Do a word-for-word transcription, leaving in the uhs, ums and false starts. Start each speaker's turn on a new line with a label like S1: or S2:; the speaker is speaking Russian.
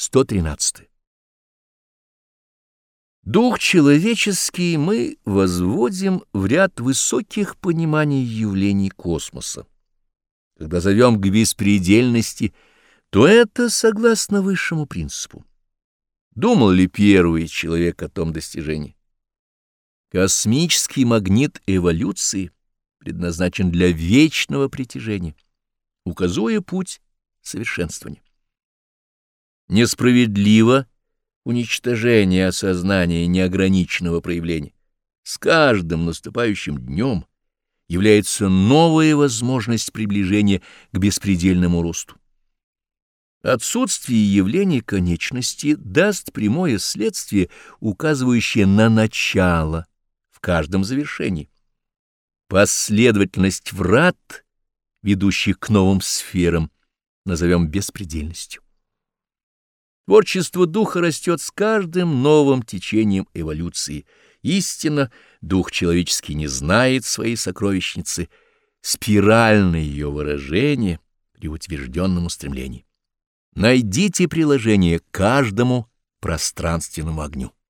S1: сто тринадцать. Дух человеческий мы возводим в ряд высоких пониманий явлений космоса. Когда зовем к беспредельности, то это согласно высшему принципу. Думал ли первый человек о том достижении? Космический магнит эволюции предназначен для вечного притяжения, указуя путь совершенствования. Несправедливо уничтожение осознания неограниченного проявления. С каждым наступающим днем является новая возможность приближения к беспредельному росту. Отсутствие явления конечности даст прямое следствие, указывающее на начало в каждом завершении. Последовательность врат, ведущих к новым сферам, назовем беспредельностью. Творчество духа растет с каждым новым течением эволюции. Истинно, дух человеческий не знает своей сокровищницы, спиральное ее выражение при утвержденном устремлении. Найдите приложение к каждому пространственному огню.